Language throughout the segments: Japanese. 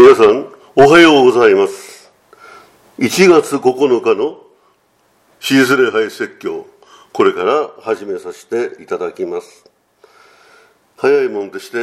皆さん、おはようございます。1月9日のシリーズ礼拝説教、これから始めさせていただきます。早いもんでして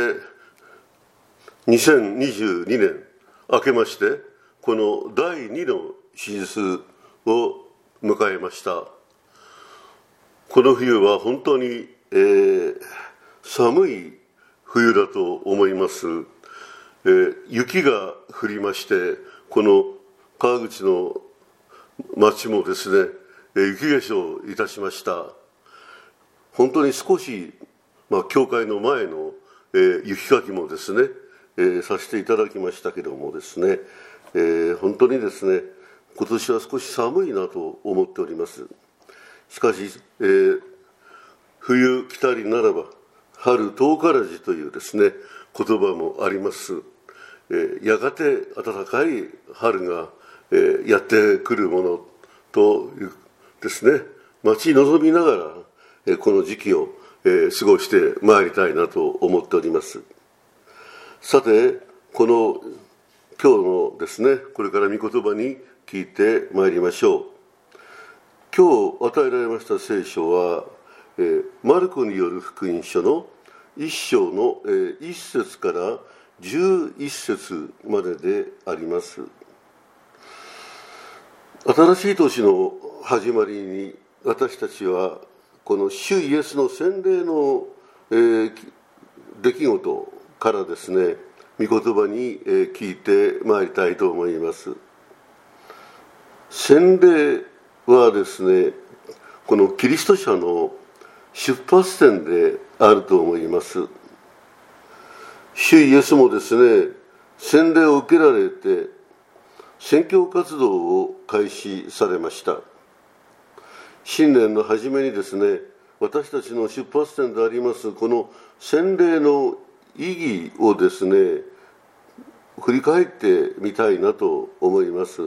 、2022年明けまして、この第2のシリーズを迎えました。この冬は本当に、寒い冬だと思います。雪が降りまして、この川口の町もですね、雪化粧いたしました。本当に少し、教会の前の、雪かきもですね、させていただきましたけどもですね、本当にですね、今年は少し寒いなと思っております。しかし、冬来たりならば春遠からずというですね、言葉もあります。やがて暖かい春が、やってくるものというですね、待ち望みながら、この時期を、過ごしてまいりたいなと思っております。さて、この今日のですね、これから御言葉に聞いてまいりましょう。今日与えられました聖書は、マルコによる福音書の1章の1節から11節までであります。新しい年の始まりに私たちはこの主イエスの洗礼の、出来事からですね、御言葉に聞いてまいりたいと思います。洗礼はですね、このキリスト者の出発点であると思います。主イエスもですね、洗礼を受けられて宣教活動を開始されました。新年の初めにですね、私たちの出発点でありますこの洗礼の意義をですね、振り返ってみたいなと思います。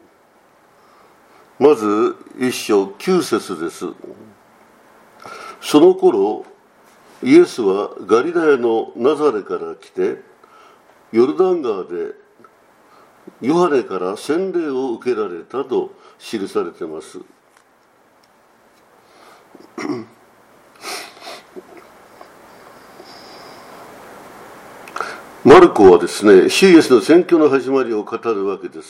まず一章9節です。その頃イエスはガリラヤのナザレから来て、ヨルダン川でヨハネから洗礼を受けられたと記されています。マルコはですね、主イエスの宣教の始まりを語るわけです。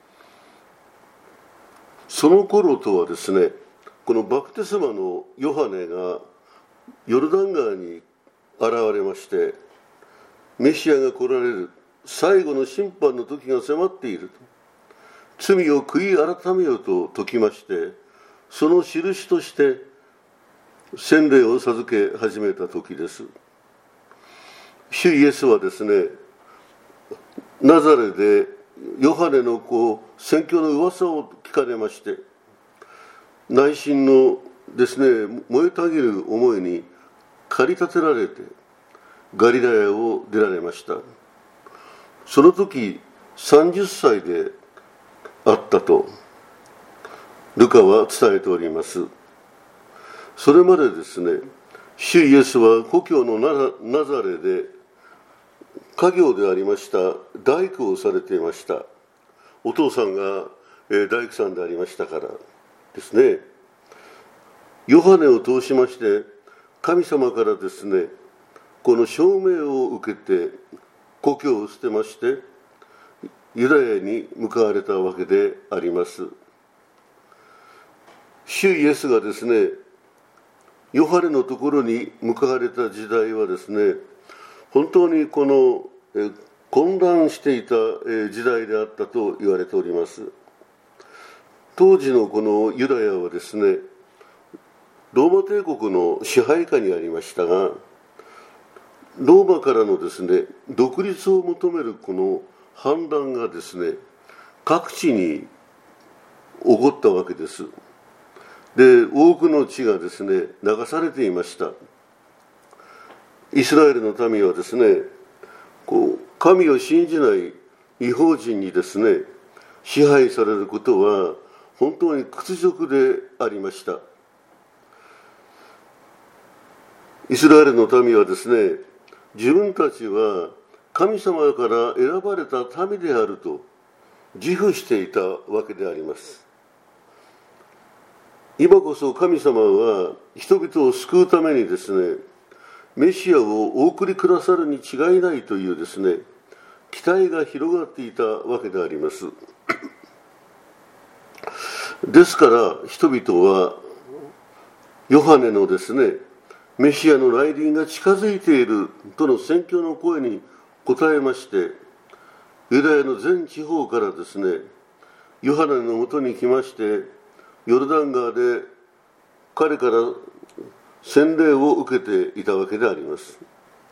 その頃とはですね、このバプテスマのヨハネがヨルダン川に現れまして、メシアが来られる最後の審判の時が迫っていると、罪を悔い改めようと説きまして、その印として洗礼を授け始めた時です。主イエスはですね、ナザレでヨハネの宣教の噂を聞かれまして、内心のですね、燃えたぎる思いに駆り立てられてガリラヤを出られました。その時30歳であったとルカは伝えております。それまでですね、主イエスは故郷のナザレで家業でありました大工をされていました。お父さんが大工さんでありましたからですね。ヨハネを通しまして神様からですね、この証明を受けて故郷を捨てましてユダヤに向かわれたわけであります。主イエスがですね、ヨハネのところに向かわれた時代はですね、本当にこの混乱していた時代であったと言われております。当時のこのユダヤはですね、ローマ帝国の支配下にありましたが、ローマからのですね、独立を求めるこの反乱がですね、各地に起こったわけです。で、多くの地がですね、流されていました。イスラエルの民はですね、神を信じない異邦人にですね、支配されることは本当に屈辱でありました。イスラエルの民はですね、自分たちは神様から選ばれた民であると自負していたわけであります。今こそ神様は人々を救うためにですね、メシアをお送りくださるに違いないというですね、期待が広がっていたわけであります。ですから人々はヨハネのですね、メシアの来臨が近づいているとの宣教の声に応えまして、ユダヤの全地方からですね、ヨハネのもとに来まして、ヨルダン川で彼から洗礼を受けていたわけであります。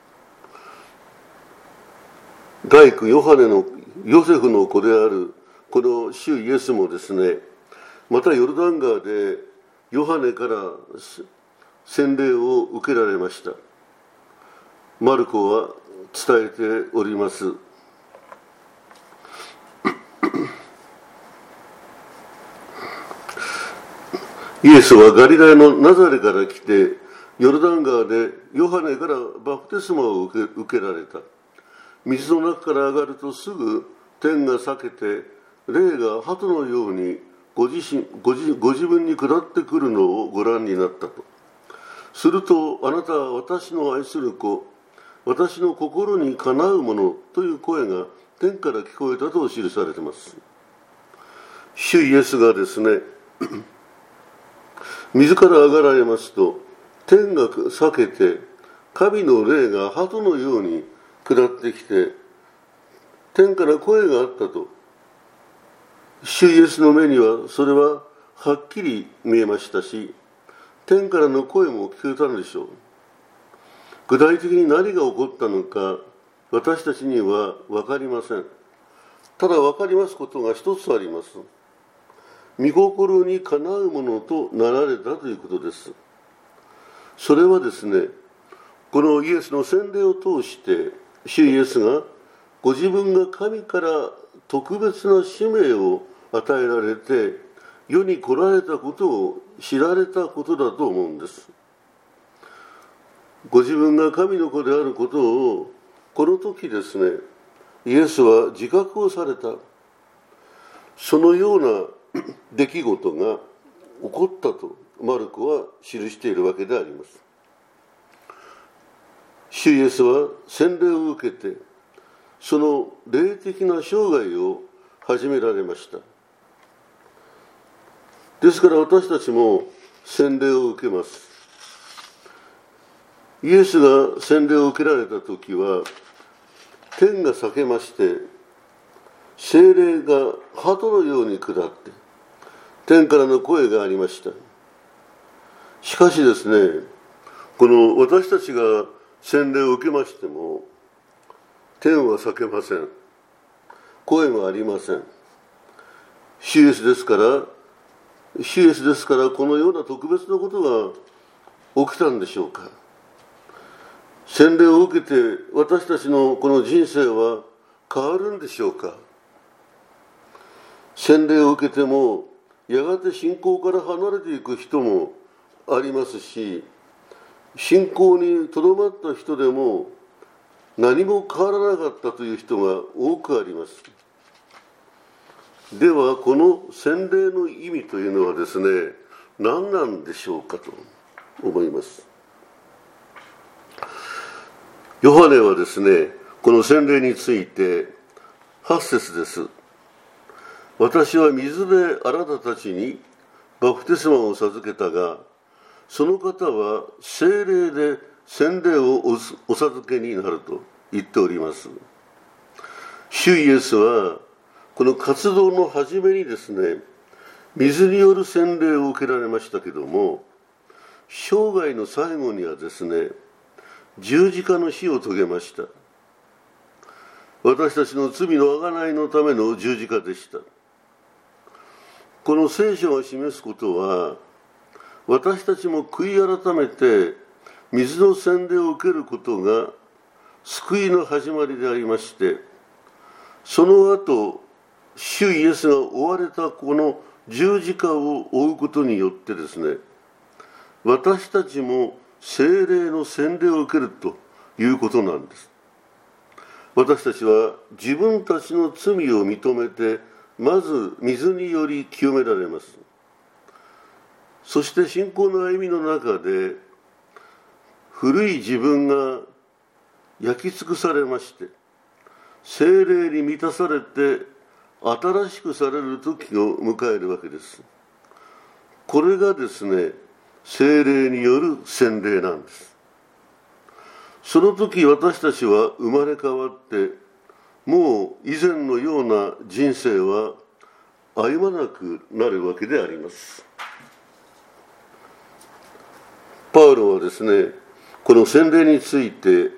大工ヨハネのヨセフの子であるこの主イエスもですね、またヨルダン川でヨハネから洗礼を受けられました。マルコは伝えております。イエスはガリラヤのナザレから来て、ヨルダン川でヨハネからバプテスマを受けられた。水の中から上がるとすぐ天が裂けて、霊が鳩のようにご自分に下ってくるのをご覧になったと。すると、あなたは私の愛する子、私の心にかなうものという声が天から聞こえたと記されています。主イエスがですね、水から上がられますと、天が裂けて、神の霊が鳩のように下ってきて、天から声があったと。主イエスの目にはそれははっきり見えましたし、天からの声も聞こえたのでしょう。具体的に何が起こったのか、私たちには分かりません。ただ分かりますことが一つあります。御心にかなうものとなられたということです。それはですね、このイエスの洗礼を通して、主イエスがご自分が神から特別な使命を与えられて、世に来られたことを知られたことだと思うんです。ご自分が神の子であることを、この時ですね、イエスは自覚をされた。そのような出来事が起こったとマルコは記しているわけであります。主イエスは洗礼を受けて、その霊的な生涯を始められました。ですから私たちも洗礼を受けます。イエスが洗礼を受けられた時は、天が裂けまして、聖霊が鳩のように下って、天からの声がありました。しかしですね、この私たちが洗礼を受けましても、天は裂けません。声もありません。主イエスですから、このような特別なことが起きたんでしょうか。洗礼を受けて私たちのこの人生は変わるんでしょうか。洗礼を受けてもやがて信仰から離れていく人もありますし、信仰にとどまった人でも何も変わらなかったという人が多くあります。ではこの洗礼の意味というのはですね、何なんでしょうかと思います。ヨハネはですね、この洗礼について8節です。私は水であなたたちにバプテスマを授けたが、その方は聖霊で洗礼をお授けになると言っております。主イエスはこの活動の初めにですね、水による洗礼を受けられましたけども、生涯の最後にはですね、十字架の死を遂げました。私たちの罪の贖いのための十字架でした。この聖書が示すことは、私たちも悔い改めて水の洗礼を受けることが救いの始まりでありまして、その後、主イエスが追われたこの十字架を追うことによってですね、私たちも聖霊の洗礼を受けるということなんです。 私たちは自分たちの罪を認めて、まず水により清められます。そして信仰の歩みの中で、古い自分が焼き尽くされまして、聖霊に満たされて新しくされる時を迎えるわけです。これがですね、聖霊による洗礼なんです。その時私たちは生まれ変わって、もう以前のような人生は歩まなくなるわけであります。パウロはですね、この洗礼について、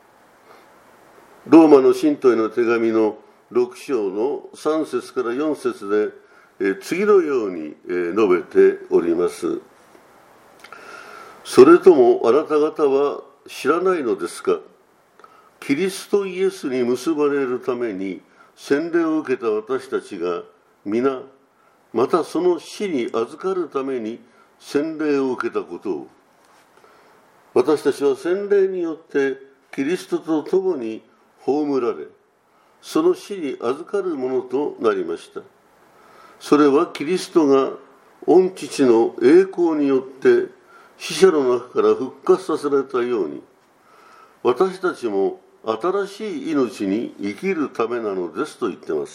ローマの信徒への手紙の6章の3節から4節で、次のように述べております。それともあなた方は知らないのですか。キリストイエスに結ばれるために洗礼を受けた私たちが皆、またその死に預かるために洗礼を受けたことを。私たちは洗礼によってキリストと共に葬られ、その死に預かるものとなりました。それはキリストが御父の栄光によって死者の中から復活させられたように、私たちも新しい命に生きるためなのですと言っています。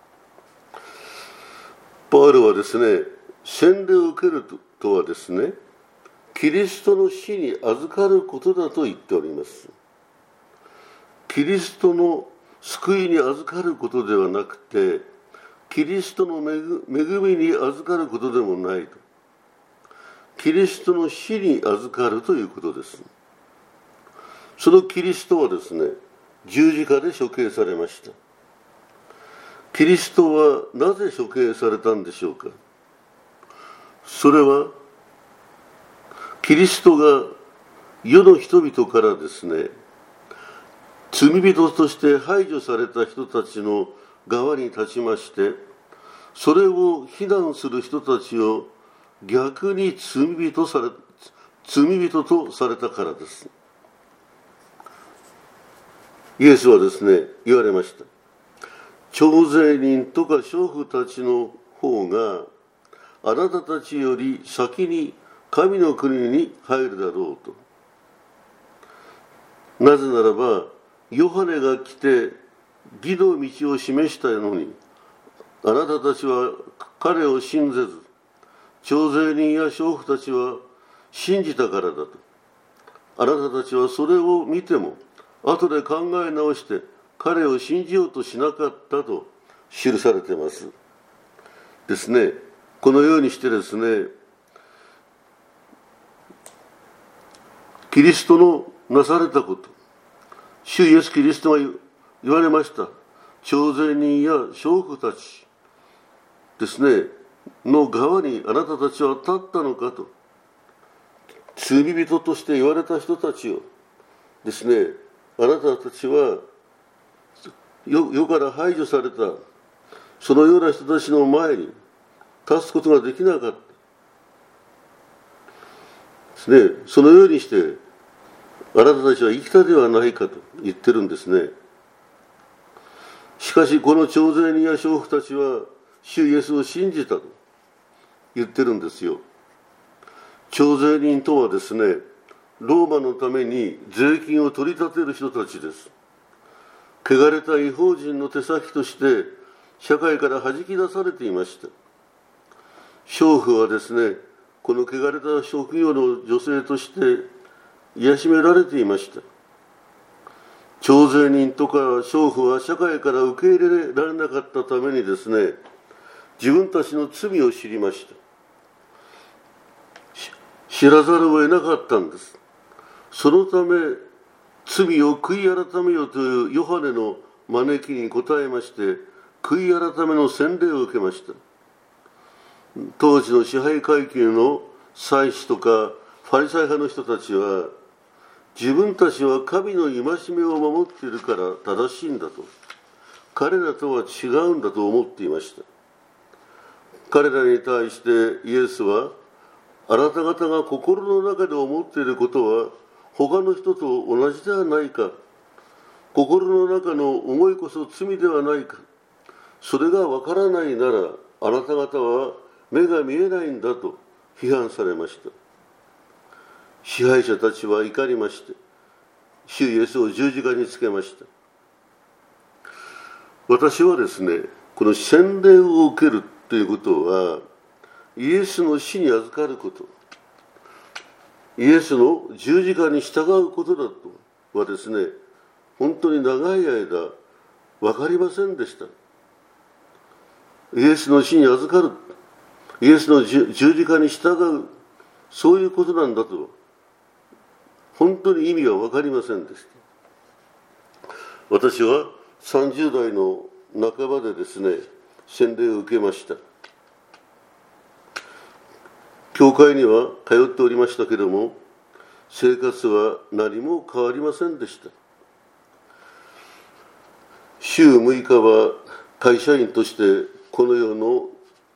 パウロはですね、洗礼を受けるとはですね、キリストの死に預かることだと言っております。キリストの救いに預かることではなくて、キリストの恵みに預かることでもないと。キリストの死に預かるということです。そのキリストはですね、十字架で処刑されました。キリストはなぜ処刑されたんでしょうか。それは、キリストが世の人々からですね、罪人として排除された人たちの側に立ちまして、それを非難する人たちを逆に罪人とされたからです。イエスはですね、言われました。徴税人とか娼婦たちの方があなたたちより先に神の国に入るだろうと。なぜならば、ヨハネが来て義の道を示したのに、あなたたちは彼を信ぜず、徴税人や娼婦たちは信じたからだと。あなたたちはそれを見ても、後で考え直して彼を信じようとしなかったと記されていますですね。このようにしてですね、キリストのなされたこと、主イエスキリストが言われました。徴税人や娼婦たちですねの側にあなたたちは立ったのかと。罪人として言われた人たちをですね、あなたたちは世から排除されたそのような人たちの前に立つことができなかったですね。そのようにしてあなたたちは生きたではないかと言ってるんですね。しかしこの徴税人や娼婦たちは主イエスを信じたと言ってるんですよ。徴税人とはですね、ローマのために税金を取り立てる人たちです。汚れた異邦人の手先として社会から弾き出されていました。娼婦はですね、この汚れた職業の女性として癒められていました。徴税人とか娼婦は社会から受け入れられなかったためにですね、自分たちの罪を知りました。知らざるを得なかったんです。そのため罪を悔い改めよというヨハネの招きに応えまして、悔い改めの洗礼を受けました。当時の支配階級の祭司とかファリサイ派の人たちは、自分たちは神の戒めを守っているから正しいんだと、彼らとは違うんだと思っていました。彼らに対してイエスは、あなた方が心の中で思っていることは他の人と同じではないか。 心の中の思いこそ罪ではないか。それがわからないなら、あなた方は目が見えないんだと批判されました。支配者たちは怒りまして、主イエスを十字架につけました。私はですね、この洗礼を受けるということは、イエスの死に預かること、イエスの十字架に従うことだとはですね、本当に長い間分かりませんでした。イエスの死に預かる、イエスの十字架に従う、そういうことなんだと本当に意味は分かりませんでした。私は30代の半ばでですね、洗礼を受けました。教会には通っておりましたけれども、生活は何も変わりませんでした。週6日は会社員としてこの世の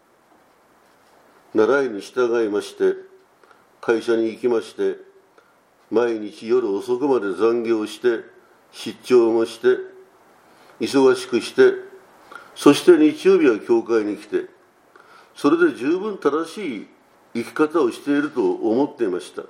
習いに従いまして、会社に行きまして、毎日夜遅くまで残業して、出張もして、忙しくして、そして日曜日は教会に来て、それで十分正しい生き方をしていると思っていました。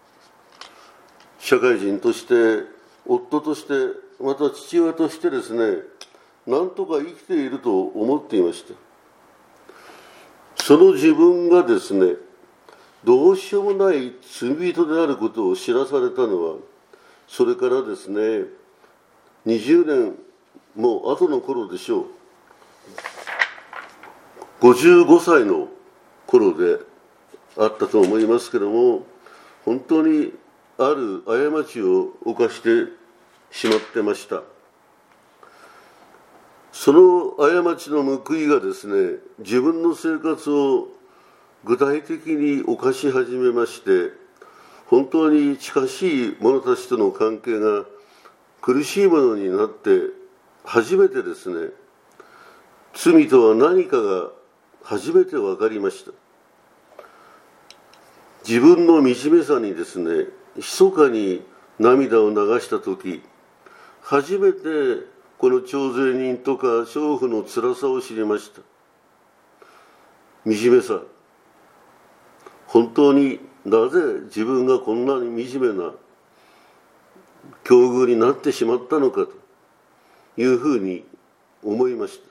社会人として、夫として、また父親としてですね、なんとか生きていると思っていました。その自分がですね、どうしようもない罪人であることを知らされたのは、それからですね、20年も後の頃でしょう。55歳の頃であったと思いますけども、本当にある過ちを犯してしまってました。その過ちの報いがですね、自分の生活を具体的に犯し始めまして、本当に近しい者たちとの関係が苦しいものになって初めてですね、罪とは何かが初めて分かりました。自分の惨めさにですね、密かに涙を流したとき、初めてこの徴税人とか娼婦の辛さを知りました。惨めさ。本当になぜ自分がこんなに惨めな境遇になってしまったのかというふうに思いました。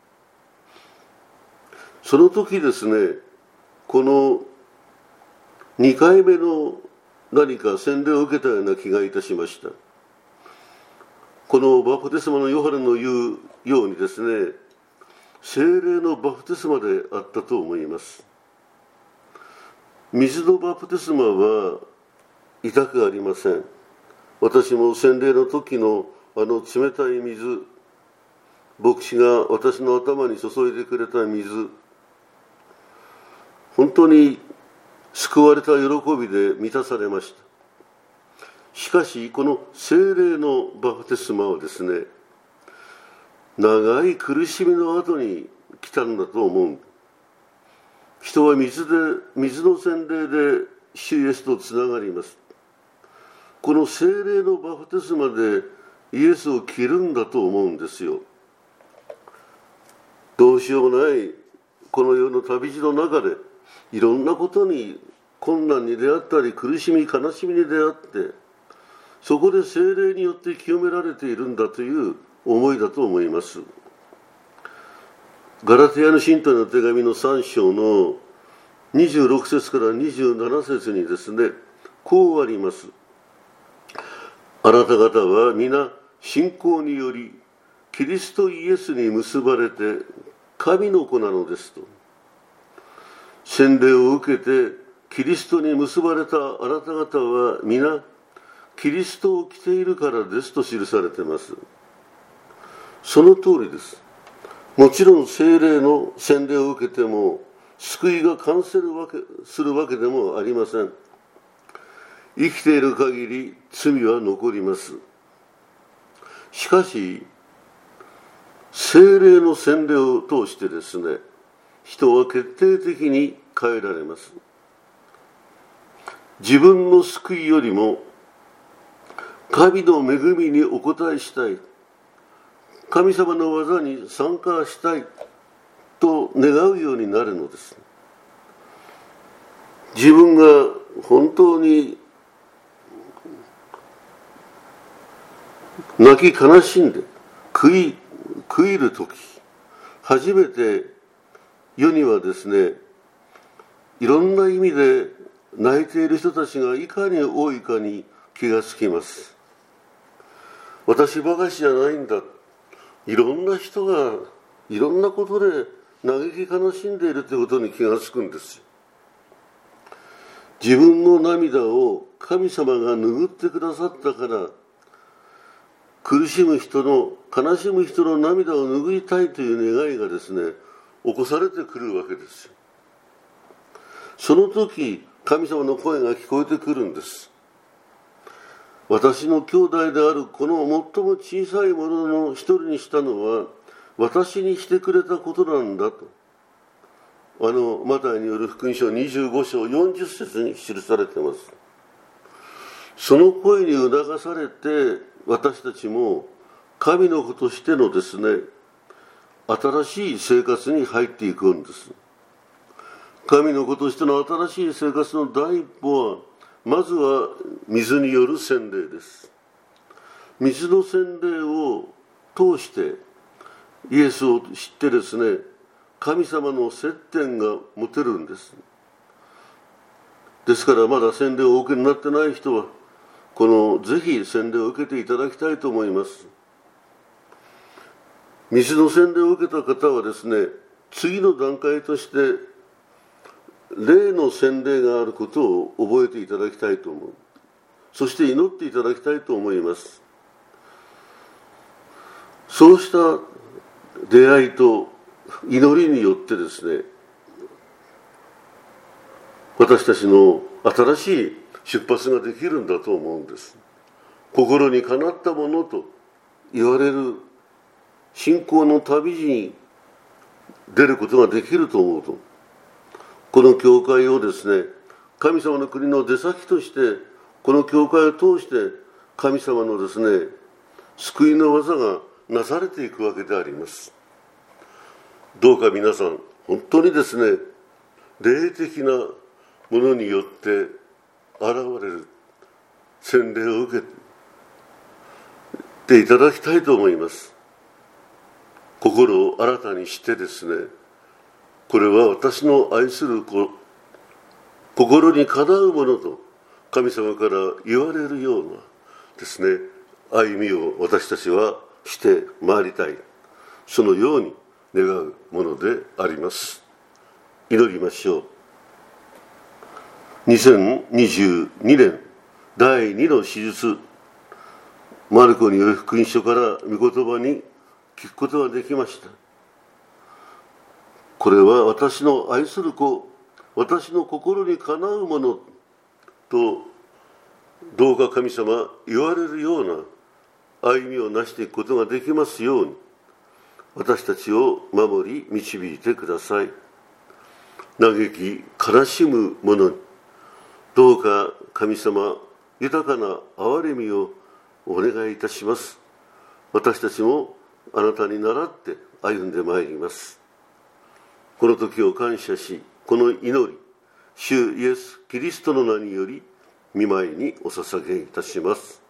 その時ですね、この2回目の何か洗礼を受けたような気がいたしました。このバプテスマのヨハネの言うようにですね、聖霊のバプテスマであったと思います。水のバプテスマは痛くありません。私も洗礼の時の冷たい水、牧師が私の頭に注いでくれた水、本当に救われた喜びで満たされました。しかしこの聖霊のバプテスマはですね、長い苦しみの後に来たんだと思う。人は水の洗礼で主イエスとつながります。この聖霊のバプテスマでイエスを着るんだと思うんですよ。どうしようもないこの世の旅路の中でいろんなことに困難に出会ったり苦しみ悲しみに出会って、そこで聖霊によって清められているんだという思いだと思います。ガラテヤの信徒への手紙の3章の26節から27節にですね、こうあります。あなた方は皆信仰によりキリストイエスに結ばれて神の子なのですと。洗礼を受けてキリストに結ばれたあなた方は皆キリストを着ているからですと記されています。その通りです。もちろん聖霊の洗礼を受けても救いが完成するわけでもありません。生きている限り罪は残ります。しかし聖霊の洗礼を通してですね、人は決定的に変えられます。自分の救いよりも神の恵みにお応えしたい、神様の技に参加したいと願うようになるのです。自分が本当に泣き悲しんで悔いるとき、初めて世にはですね、いろんな意味で泣いている人たちがいかに多いかに気がつきます。私ばかしじゃないんだ。いろんな人がいろんなことで嘆き悲しんでいるということに気がつくんですよ。自分の涙を神様が拭ってくださったから、苦しむ人の、悲しむ人の涙を拭いたいという願いがですね、起こされてくるわけですよ。その時、神様の声が聞こえてくるんです。私の兄弟であるこの最も小さいものの一人にしたのは、私にしてくれたことなんだと。マタイによる福音書25章40節に記されています。その声に促されて、私たちも神の子としてのですね、新しい生活に入っていくんです。神の子としての新しい生活の第一歩は、まずは水による洗礼です。水の洗礼を通してイエスを知ってですね、神様の接点が持てるんです。ですからまだ洗礼をお受けになってない人は、ぜひ洗礼を受けていただきたいと思います。水の洗礼を受けた方はですね、次の段階として霊の洗礼があることを覚えていただきたいと思う。そして祈っていただきたいと思います。そうした出会いと祈りによってですね、私たちの新しい出発ができるんだと思うんです。心にかなったものと言われる信仰の旅路に出ることができると思うと、この教会をですね、神様の国の出先として、この教会を通して神様のですね、救いの技がなされていくわけであります。どうか皆さん、本当にですね、霊的なものによって現れる洗礼を受けていただきたいと思います。心を新たにしてですね、これは私の愛する子、心にかなうものと神様から言われるようなですね、歩みを私たちはしてまいりたい、そのように願うものであります。祈りましょう。2022年第2の手術、マルコによる福音書から御言葉に聞くことができました。これは私の愛する子、私の心にかなうものと、どうか神様言われるような歩みをなしていくことができますように、私たちを守り導いてください。嘆き悲しむ者に、どうか神様豊かな憐れみをお願いいたします。私たちもあなたに倣って歩んでまいります。この時を感謝し、この祈り、主イエス・キリストの名により御前にお捧げいたします。